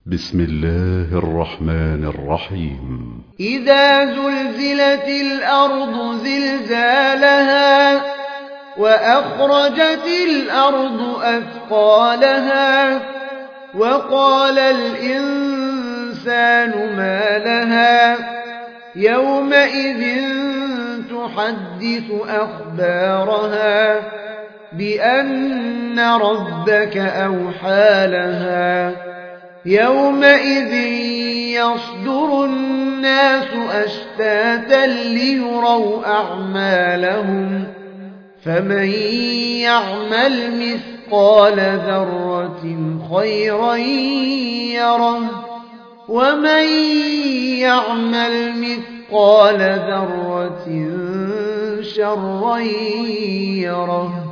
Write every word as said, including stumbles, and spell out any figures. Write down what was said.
بسم الله الرحمن الرحيم. إذا زلزلت الأرض زلزالها وأخرجت الأرض أثقالها وقال الإنسان ما لها يومئذ تحدث أخبارها بأن ربك أوحى لها يومئذ يصدر الناس أشتاتا ليروا أعمالهم فمن يعمل مثقال ذرة خيرا يره ومن يعمل مثقال ذرة شرا يره.